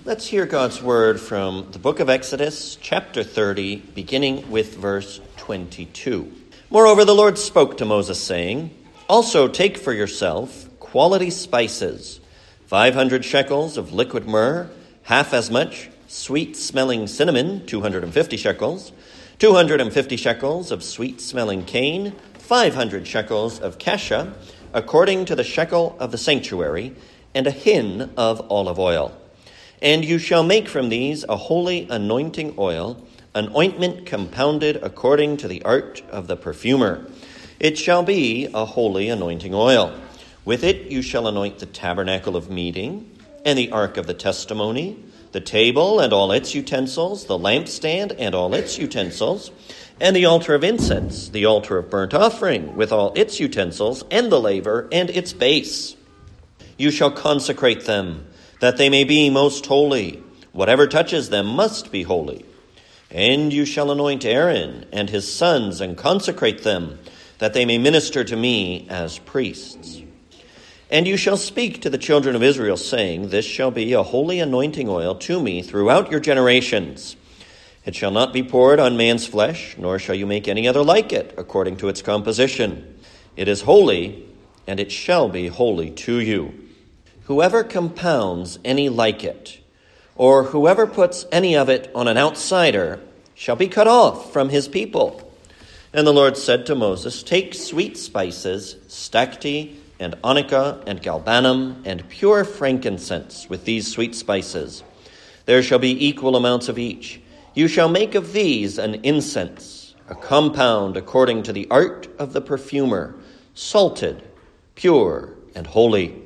Let's hear God's word from the book of Exodus, chapter 30, beginning with verse 22. Moreover, the Lord spoke to Moses, saying, Also take for yourself quality spices, 500 shekels of liquid myrrh, half as much sweet-smelling cinnamon, 250 shekels, 250 shekels of sweet-smelling cane, 500 shekels of cassia, according to the shekel of the sanctuary, and a hin of olive oil. And you shall make from these a holy anointing oil, an ointment compounded according to the art of the perfumer. It shall be a holy anointing oil. With it you shall anoint the tabernacle of meeting, and the ark of the testimony, the table and all its utensils, the lampstand and all its utensils, and the altar of incense, the altar of burnt offering with all its utensils, and the laver and its base. You shall consecrate them, that they may be most holy. Whatever touches them must be holy. And you shall anoint Aaron and his sons and consecrate them, that they may minister to me as priests. And you shall speak to the children of Israel, saying, This shall be a holy anointing oil to me throughout your generations. It shall not be poured on man's flesh, nor shall you make any other like it, according to its composition. It is holy, and it shall be holy to you. Whoever compounds any like it, or whoever puts any of it on an outsider, shall be cut off from his people. And the Lord said to Moses, Take sweet spices, stacte, and onycha, and galbanum, and pure frankincense with these sweet spices. There shall be equal amounts of each. You shall make of these an incense, a compound according to the art of the perfumer, salted, pure, and holy.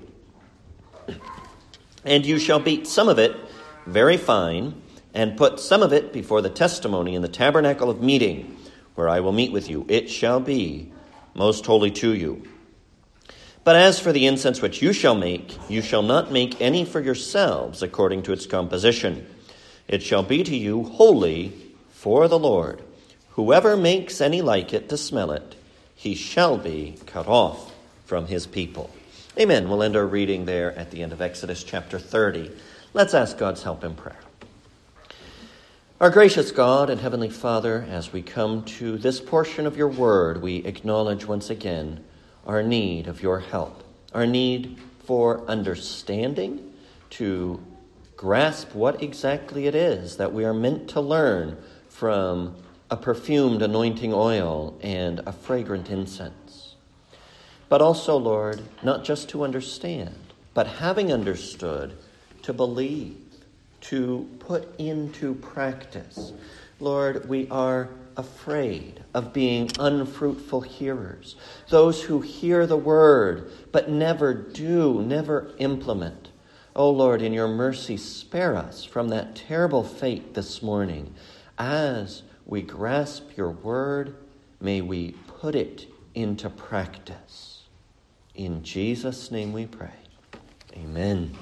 And you shall beat some of it very fine, and put some of it before the testimony in the tabernacle of meeting, where I will meet with you. It shall be most holy to you. But as for the incense which you shall make, you shall not make any for yourselves according to its composition. It shall be to you holy for the Lord. Whoever makes any like it to smell it, he shall be cut off from his people. Amen. We'll end our reading there at the end of Exodus chapter 30. Let's ask God's help in prayer. Our gracious God and Heavenly Father, as we come to this portion of your word, we acknowledge once again our need of your help, our need for understanding, to grasp what exactly it is that we are meant to learn from a perfumed anointing oil and a fragrant incense. But also, Lord, not just to understand, but having understood, to believe, to put into practice. Lord, we are afraid of being unfruitful hearers, those who hear the word but never do, never implement. Oh Lord, in your mercy, spare us from that terrible fate this morning. As we grasp your word, may we put it into practice. In Jesus' name we pray. Amen.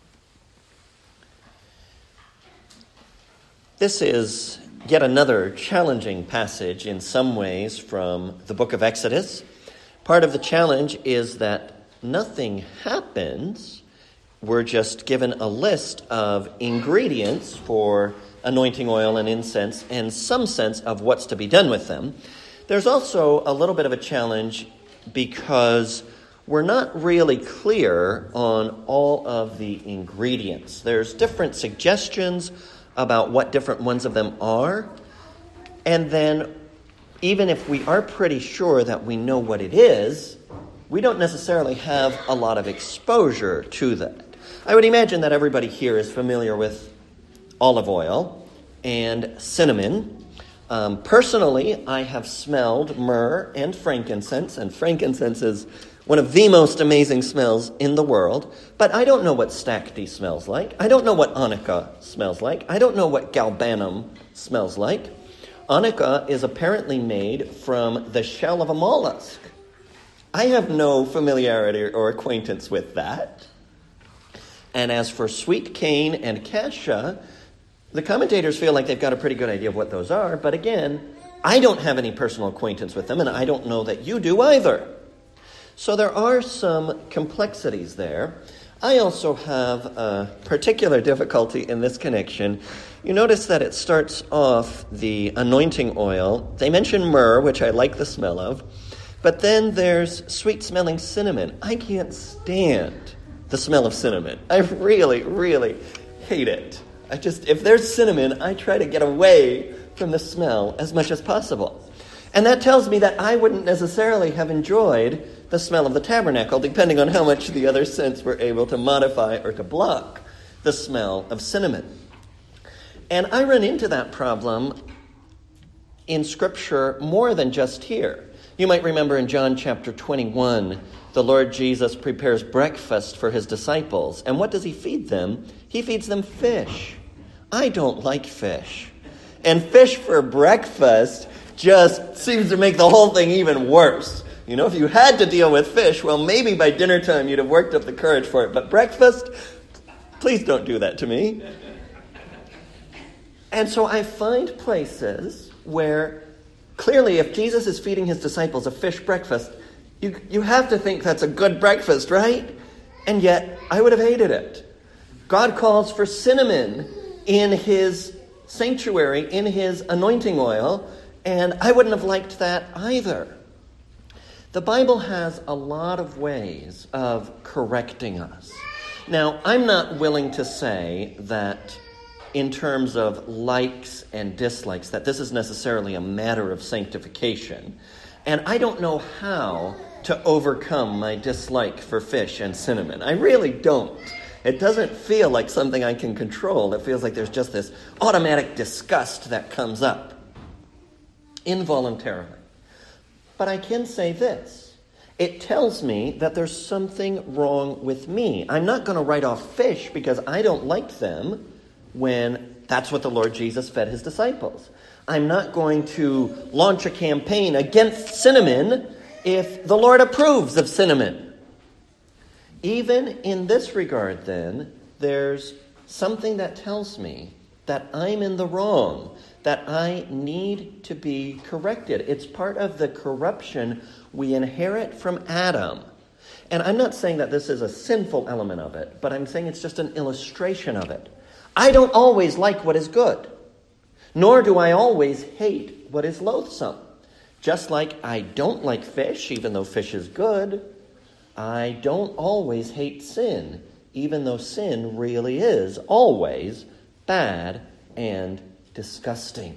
This is yet another challenging passage in some ways from the book of Exodus. Part of the challenge is that nothing happens. We're just given a list of ingredients for anointing oil and incense and some sense of what's to be done with them. There's also a little bit of a challenge because we're not really clear on all of the ingredients. There's different suggestions about what different ones of them are. And then even if we are pretty sure that we know what it is, we don't necessarily have a lot of exposure to that. I would imagine that everybody here is familiar with olive oil and cinnamon. Personally, I have smelled myrrh and frankincense is one of the most amazing smells in the world. But I don't know what stacte smells like. I don't know what onycha smells like. I don't know what galbanum smells like. Onycha is apparently made from the shell of a mollusk. I have no familiarity or acquaintance with that. And as for sweet cane and cassia, the commentators feel like they've got a pretty good idea of what those are. But again, I don't have any personal acquaintance with them, and I don't know that you do either. So there are some complexities there. I also have a particular difficulty in this connection. You notice that it starts off the anointing oil. They mention myrrh, which I like the smell of, but then there's sweet-smelling cinnamon. I can't stand the smell of cinnamon. I really, really hate it. If there's cinnamon, I try to get away from the smell as much as possible. And that tells me that I wouldn't necessarily have enjoyed the smell of the tabernacle, depending on how much the other scents were able to modify or to block the smell of cinnamon. And I run into that problem in Scripture more than just here. You might remember in John chapter 21, the Lord Jesus prepares breakfast for his disciples. And what does he feed them? He feeds them fish. I don't like fish. And fish for breakfast just seems to make the whole thing even worse. You know, if you had to deal with fish, well, maybe by dinner time you'd have worked up the courage for it. But breakfast, please don't do that to me. And so I find places where clearly if Jesus is feeding his disciples a fish breakfast, you have to think that's a good breakfast, right? And yet I would have hated it. God calls for cinnamon in his sanctuary, in his anointing oil, and I wouldn't have liked that either. The Bible has a lot of ways of correcting us. Now, I'm not willing to say that in terms of likes and dislikes, that this is necessarily a matter of sanctification. And I don't know how to overcome my dislike for fish and cinnamon. I really don't. It doesn't feel like something I can control. It feels like there's just this automatic disgust that comes up involuntarily. But I can say this. It tells me that there's something wrong with me. I'm not going to write off fish because I don't like them when that's what the Lord Jesus fed his disciples. I'm not going to launch a campaign against cinnamon if the Lord approves of cinnamon. Even in this regard, then, there's something that tells me that I'm in the wrong, that I need to be corrected. It's part of the corruption we inherit from Adam. And I'm not saying that this is a sinful element of it, but I'm saying it's just an illustration of it. I don't always like what is good, nor do I always hate what is loathsome. Just like I don't like fish, even though fish is good, I don't always hate sin, even though sin really is always bad and disgusting.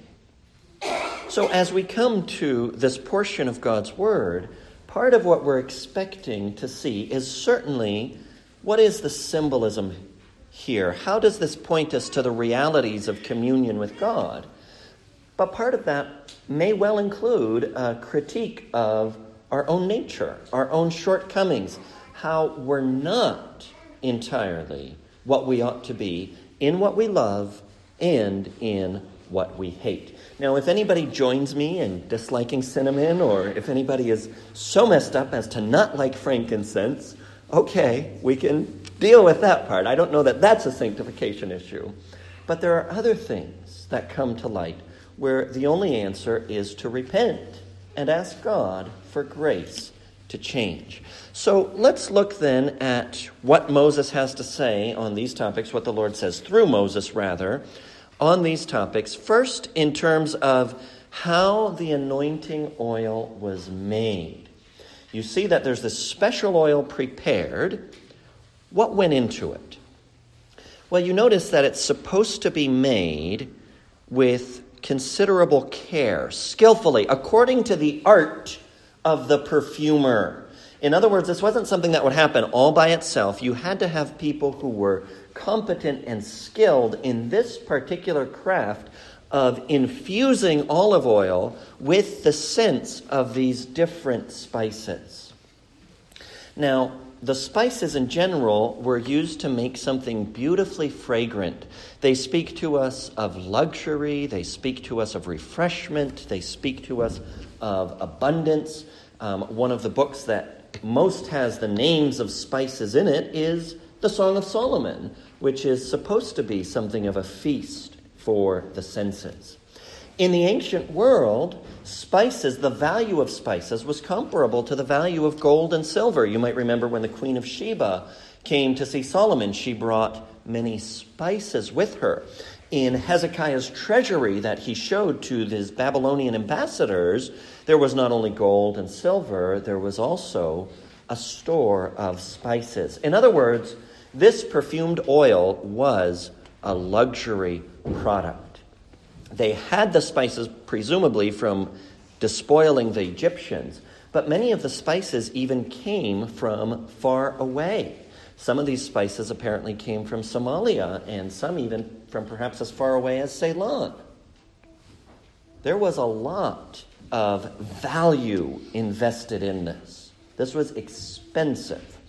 So as we come to this portion of God's Word, part of what we're expecting to see is certainly what is the symbolism here? How does this point us to the realities of communion with God? But part of that may well include a critique of our own nature, our own shortcomings, how we're not entirely what we ought to be in what we love and in what we hate. Now, if anybody joins me in disliking cinnamon, or if anybody is so messed up as to not like frankincense, okay, we can deal with that part. I don't know that that's a sanctification issue. But there are other things that come to light where the only answer is to repent and ask God for grace to change. So let's look then at what Moses has to say on these topics, what the Lord says through Moses, rather, on these topics. First, in terms of how the anointing oil was made. You see that there's this special oil prepared. What went into it? Well, you notice that it's supposed to be made with considerable care, skillfully, according to the art of the perfumer. In other words, this wasn't something that would happen all by itself. You had to have people who were competent and skilled in this particular craft of infusing olive oil with the scents of these different spices. Now, the spices in general were used to make something beautifully fragrant. They speak to us of luxury. They speak to us of refreshment. They speak to us of abundance. One of the books that most has the names of spices in it is the Song of Solomon, which is supposed to be something of a feast for the senses. In the ancient world, spices, the value of spices was comparable to the value of gold and silver. You might remember when the Queen of Sheba came to see Solomon, she brought many spices with her. In Hezekiah's treasury that he showed to his Babylonian ambassadors, there was not only gold and silver, there was also a store of spices. In other words, this perfumed oil was a luxury product. They had the spices presumably from despoiling the Egyptians, but many of the spices even came from far away. Some of these spices apparently came from Somalia, and some even from perhaps as far away as Ceylon. There was a lot of value invested in this. This was expensive.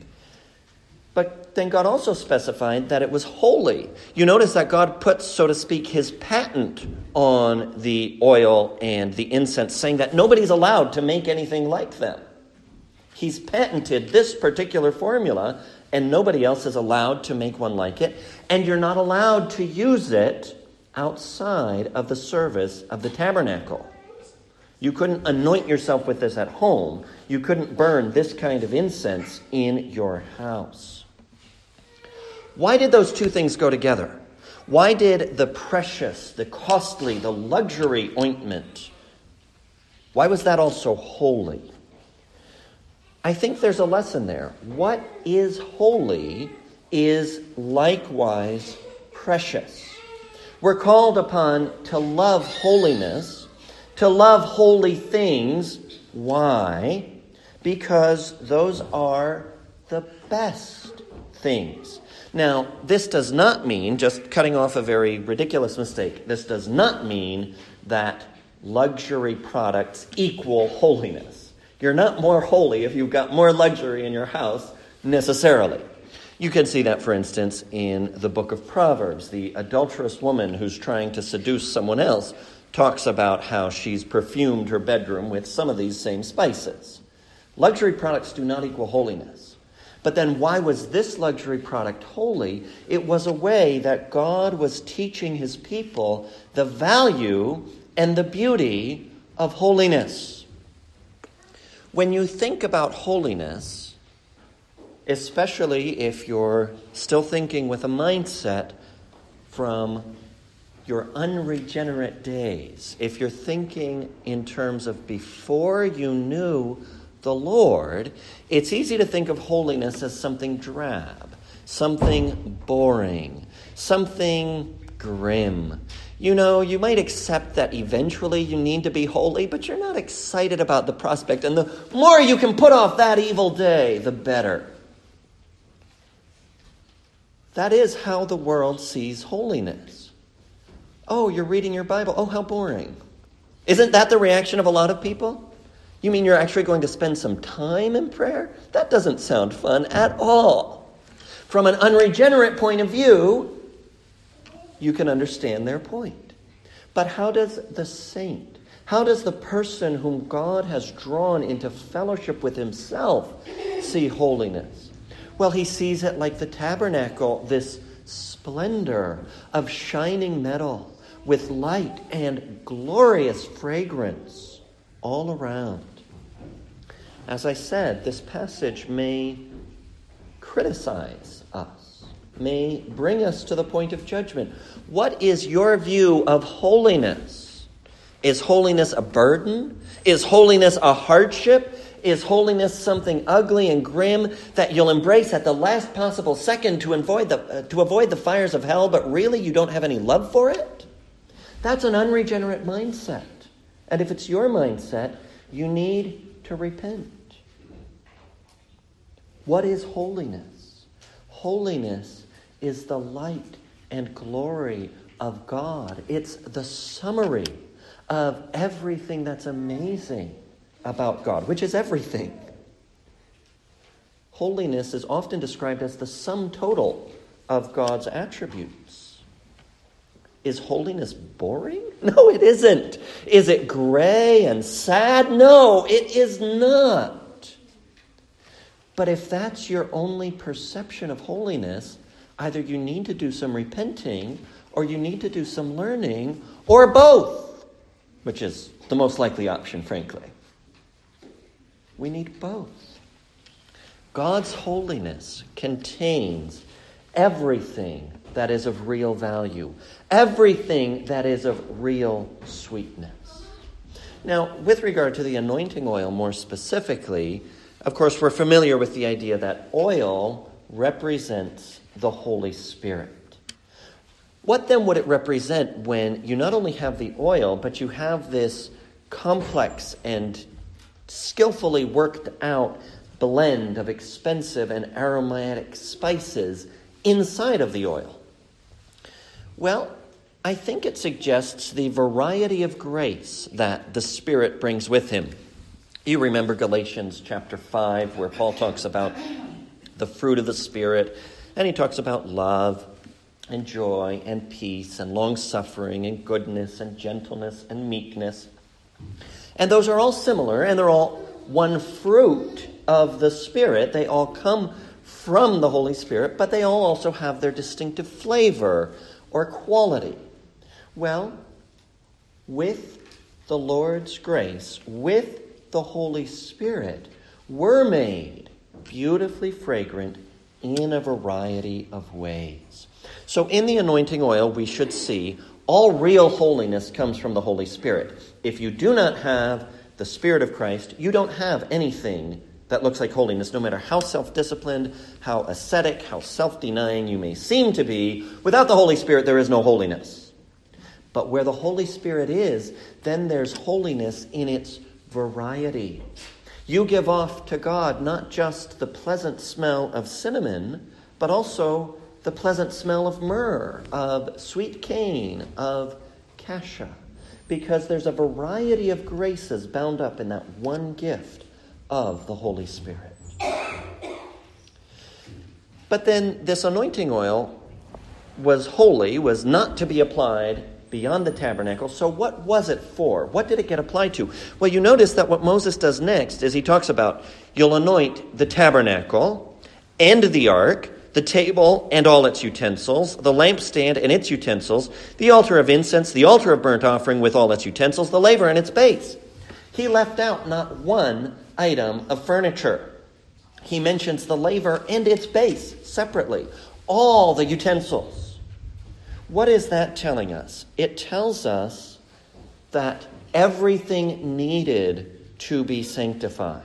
But then God also specified that it was holy. You notice that God put, so to speak, his patent on the oil and the incense, saying that nobody's allowed to make anything like them. He's patented this particular formula, and nobody else is allowed to make one like it. And you're not allowed to use it outside of the service of the tabernacle. You couldn't anoint yourself with this at home. You couldn't burn this kind of incense in your house. Why did those two things go together? Why did the precious, the costly, the luxury ointment, why was that also holy? I think there's a lesson there. What is holy is likewise precious. We're called upon to love holiness, to love holy things. Why? Because those are the best things. Now, this does not mean, just cutting off a very ridiculous mistake, this does not mean that luxury products equal holiness. You're not more holy if you've got more luxury in your house, necessarily. You can see that, for instance, in the book of Proverbs. The adulterous woman who's trying to seduce someone else talks about how she's perfumed her bedroom with some of these same spices. Luxury products do not equal holiness. But then why was this luxury product holy? It was a way that God was teaching his people the value and the beauty of holiness. When you think about holiness, especially if you're still thinking with a mindset from your unregenerate days, if you're thinking in terms of before you knew the Lord, it's easy to think of holiness as something drab, something boring, something grim. You know, you might accept that eventually you need to be holy, but you're not excited about the prospect. And the more you can put off that evil day, the better. That is how the world sees holiness. Oh, you're reading your Bible. Oh, how boring. Isn't that the reaction of a lot of people? You mean you're actually going to spend some time in prayer? That doesn't sound fun at all. From an unregenerate point of view, you can understand their point. But how does the saint, how does the person whom God has drawn into fellowship with himself see holiness? Well, he sees it like the tabernacle, this splendor of shining metal with light and glorious fragrance all around. As I said, this passage may criticize us, may bring us to the point of judgment. What is your view of holiness? Is holiness a burden? Is holiness a hardship? Is holiness something ugly and grim that you'll embrace at the last possible second to avoid the fires of hell, but really you don't have any love for it? That's an unregenerate mindset. And if it's your mindset, you need to repent. What is holiness? Holiness is the light and glory of God. It's the summary of everything that's amazing about God, which is everything. Holiness is often described as the sum total of God's attributes. Is holiness boring? No, it isn't. Is it gray and sad? No, it is not. But if that's your only perception of holiness, either you need to do some repenting, or you need to do some learning, or both, which is the most likely option, frankly. We need both. God's holiness contains everything that is of real value, everything that is of real sweetness. Now, with regard to the anointing oil more specifically, of course, we're familiar with the idea that oil represents the Holy Spirit. What then would it represent when you not only have the oil, but you have this complex and skillfully worked out blend of expensive and aromatic spices inside of the oil? Well, I think it suggests the variety of grace that the Spirit brings with him. You remember Galatians chapter 5, where Paul talks about the fruit of the Spirit, and he talks about love and joy and peace and long-suffering and goodness and gentleness and meekness. And those are all similar, and they're all one fruit of the Spirit. They all come from the Holy Spirit, but they all also have their distinctive flavor or quality. Well, with the Lord's grace, with the Holy Spirit, we're made beautifully fragrant in a variety of ways. So in the anointing oil, we should see all real holiness comes from the Holy Spirit. If you do not have the Spirit of Christ, you don't have anything that looks like holiness, no matter how self-disciplined, how ascetic, how self-denying you may seem to be. Without the Holy Spirit, there is no holiness. But where the Holy Spirit is, then there's holiness in its variety. You give off to God not just the pleasant smell of cinnamon, but also the pleasant smell of myrrh, of sweet cane, of cassia, because there's a variety of graces bound up in that one gift of the Holy Spirit. But then this anointing oil was holy, was not to be applied beyond the tabernacle. So what was it for? What did it get applied to? Well, you notice that what Moses does next is he talks about, you'll anoint the tabernacle and the ark, the table and all its utensils, the lampstand and its utensils, the altar of incense, the altar of burnt offering with all its utensils, the laver and its base. He left out not one item of furniture. He mentions the laver and its base separately, all the utensils. What is that telling us? It tells us that everything needed to be sanctified.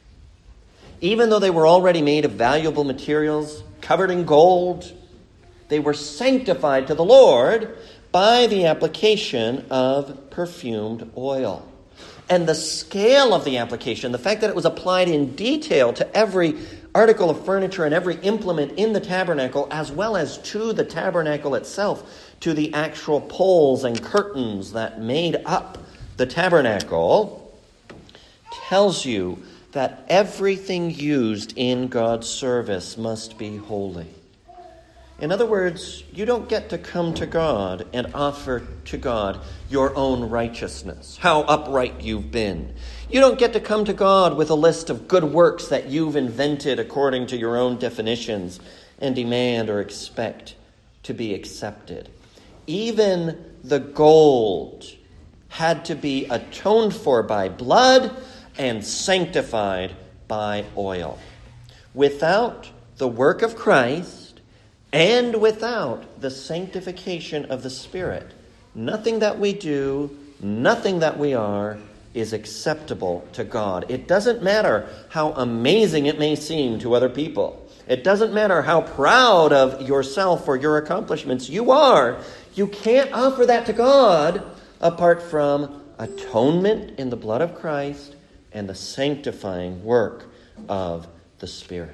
Even though they were already made of valuable materials, covered in gold, they were sanctified to the Lord by the application of perfumed oil. And the scale of the application, the fact that it was applied in detail to every article of furniture and every implement in the tabernacle, as well as to the tabernacle itself, to the actual poles and curtains that made up the tabernacle, tells you that everything used in God's service must be holy. In other words, you don't get to come to God and offer to God your own righteousness, how upright you've been. You don't get to come to God with a list of good works that you've invented according to your own definitions and demand or expect to be accepted. Even the gold had to be atoned for by blood and sanctified by oil. Without the work of Christ, and without the sanctification of the Spirit, nothing that we do, nothing that we are, is acceptable to God. It doesn't matter how amazing it may seem to other people. It doesn't matter how proud of yourself or your accomplishments you are. You can't offer that to God apart from atonement in the blood of Christ and the sanctifying work of the Spirit.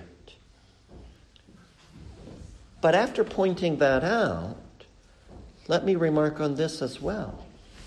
But after pointing that out, let me remark on this as well.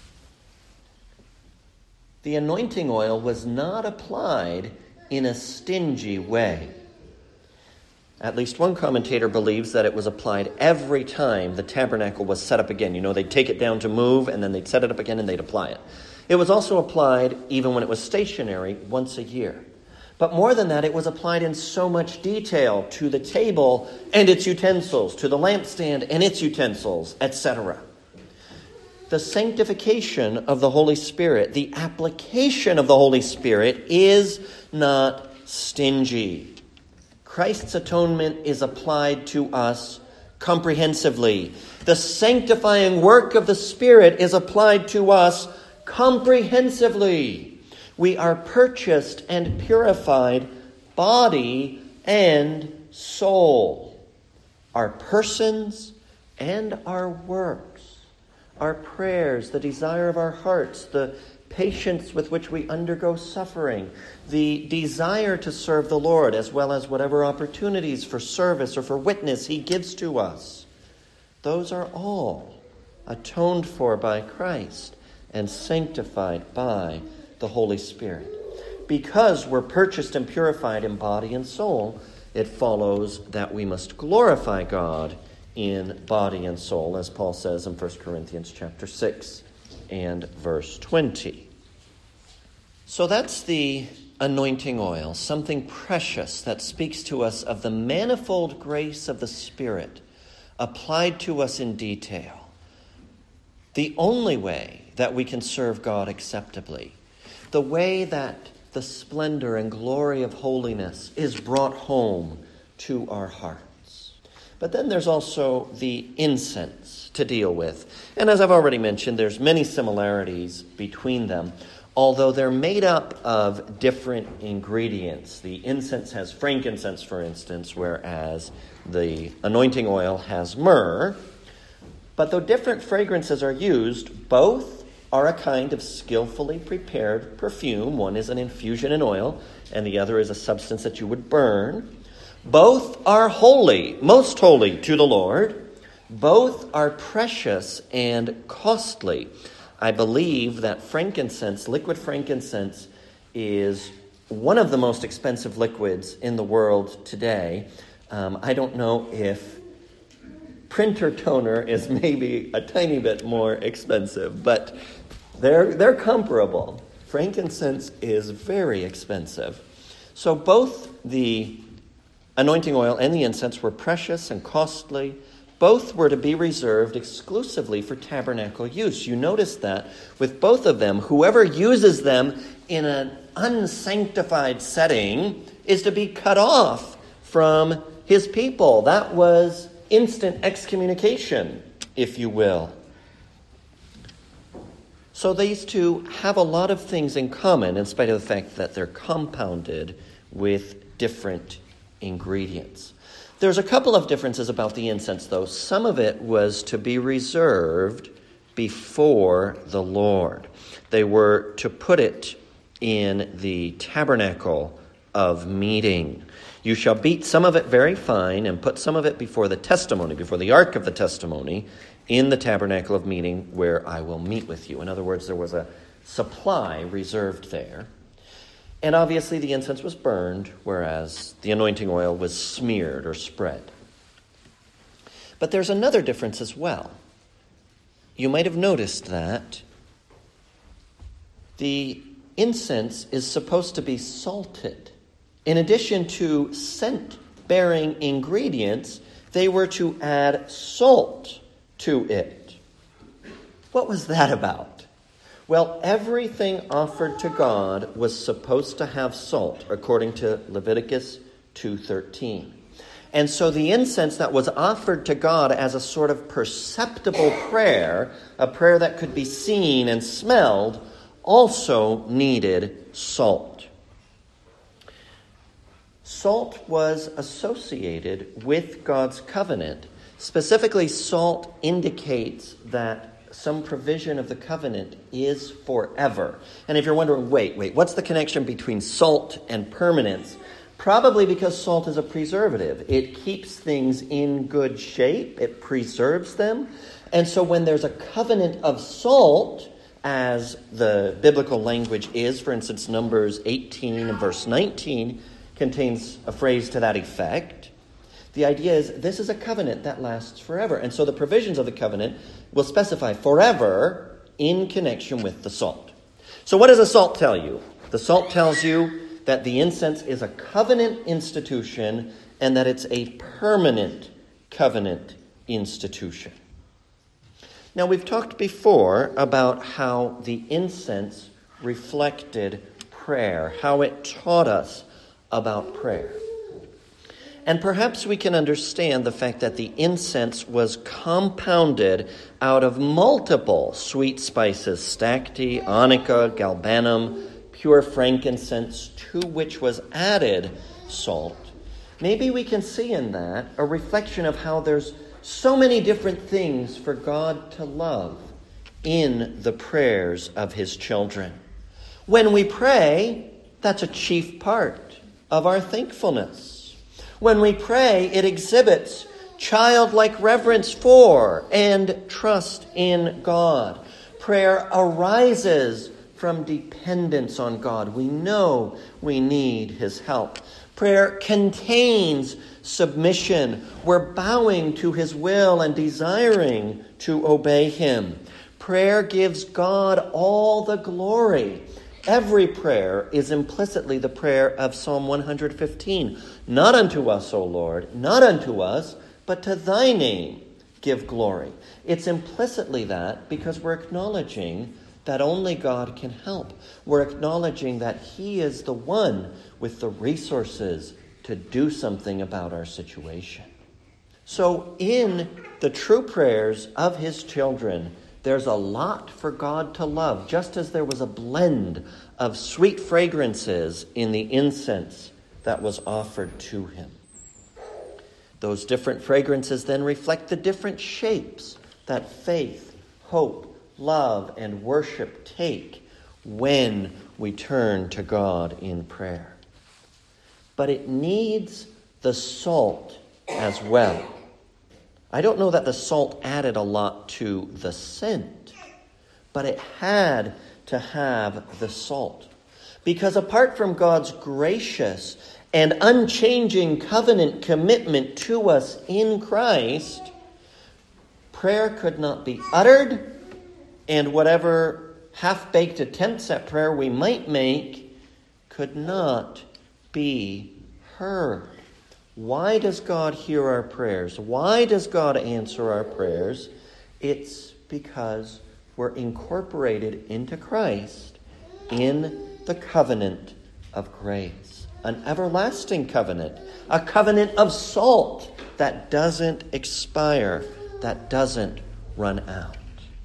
The anointing oil was not applied in a stingy way. At least one commentator believes that it was applied every time the tabernacle was set up again. You know, they'd take it down to move, and then they'd set it up again, and they'd apply it. It was also applied even when it was stationary once a year. But more than that, it was applied in so much detail to the table and its utensils, to the lampstand and its utensils, etc. The sanctification of the Holy Spirit, the application of the Holy Spirit is not stingy. Christ's atonement is applied to us comprehensively. The sanctifying work of the Spirit is applied to us comprehensively. We are purchased and purified body and soul. Our persons and our works, our prayers, the desire of our hearts, the patience with which we undergo suffering, the desire to serve the Lord, as well as whatever opportunities for service or for witness He gives to us. Those are all atoned for by Christ and sanctified by the Holy Spirit. Because we're purchased and purified in body and soul, it follows that we must glorify God in body and soul, as Paul says in 1 Corinthians chapter 6 and verse 20. So that's the anointing oil, something precious that speaks to us of the manifold grace of the Spirit applied to us in detail. The only way that we can serve God acceptably, the way that the splendor and glory of holiness is brought home to our hearts. But then there's also the incense to deal with. And as I've already mentioned, there's many similarities between them, although they're made up of different ingredients. The incense has frankincense, for instance, whereas the anointing oil has myrrh. But though different fragrances are used, both are a kind of skillfully prepared perfume. One is an infusion in oil, and the other is a substance that you would burn. Both are holy, most holy to the Lord. Both are precious and costly. I believe that frankincense, liquid frankincense, is one of the most expensive liquids in the world today. I don't know if printer toner is maybe a tiny bit more expensive, but they're comparable. Frankincense is very expensive. So both the anointing oil and the incense were precious and costly. Both were to be reserved exclusively for tabernacle use. You notice that with both of them, whoever uses them in an unsanctified setting is to be cut off from his people. That was instant excommunication, if you will. So these two have a lot of things in common, in spite of the fact that they're compounded with different ingredients. There's a couple of differences about the incense, though. Some of it was to be reserved before the Lord. They were to put it in the tabernacle of meeting. You shall beat some of it very fine and put some of it before the testimony, before the ark of the testimony, in the tabernacle of meeting where I will meet with you. In other words, there was a supply reserved there. And obviously the incense was burned, whereas the anointing oil was smeared or spread. But there's another difference as well. You might have noticed that the incense is supposed to be salted. In addition to scent-bearing ingredients, they were to add salt to it. What was that about? Well, everything offered to God was supposed to have salt, according to Leviticus 2:13. And so the incense that was offered to God as a sort of perceptible prayer, a prayer that could be seen and smelled, also needed salt. Salt was associated with God's covenant. Specifically, salt indicates that some provision of the covenant is forever. And if you're wondering, wait, what's the connection between salt and permanence? Probably because salt is a preservative. It keeps things in good shape. It preserves them. And so when there's a covenant of salt, as the biblical language is, for instance, Numbers 18 and verse 19 contains a phrase to that effect. The idea is this is a covenant that lasts forever. And so the provisions of the covenant will specify forever in connection with the salt. So what does the salt tell you? The salt tells you that the incense is a covenant institution and that it's a permanent covenant institution. Now, we've talked before about how the incense reflected prayer, how it taught us about prayer. And perhaps we can understand the fact that the incense was compounded out of multiple sweet spices, stacte, onycha, galbanum, pure frankincense, to which was added salt. Maybe we can see in that a reflection of how there's so many different things for God to love in the prayers of his children. When we pray, that's a chief part of our thankfulness. When we pray, it exhibits childlike reverence for and trust in God. Prayer arises from dependence on God. We know we need his help. Prayer contains submission. We're bowing to his will and desiring to obey him. Prayer gives God all the glory. Every prayer is implicitly the prayer of Psalm 115. Not unto us, O Lord, not unto us, but to thy name give glory. It's implicitly that because we're acknowledging that only God can help. We're acknowledging that he is the one with the resources to do something about our situation. So in the true prayers of his children, there's a lot for God to love, just as there was a blend of sweet fragrances in the incense that was offered to him. Those different fragrances then reflect the different shapes that faith, hope, love, and worship take when we turn to God in prayer. But it needs the salt as well. I don't know that the salt added a lot to the scent, but it had to have the salt. Because apart from God's gracious and unchanging covenant commitment to us in Christ, prayer could not be uttered, and whatever half-baked attempts at prayer we might make could not be heard. Why does God hear our prayers? Why does God answer our prayers? It's because we're incorporated into Christ in the covenant of grace. An everlasting covenant. A covenant of salt that doesn't expire, that doesn't run out.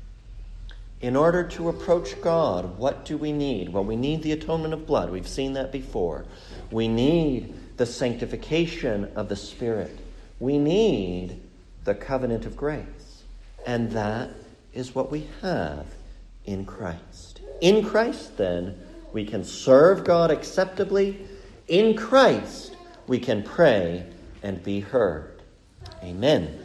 In order to approach God, what do we need? Well, we need the atonement of blood. We've seen that before. We need the sanctification of the Spirit. We need the covenant of grace. And that is what we have in Christ. In Christ, then, we can serve God acceptably. In Christ, we can pray and be heard. Amen.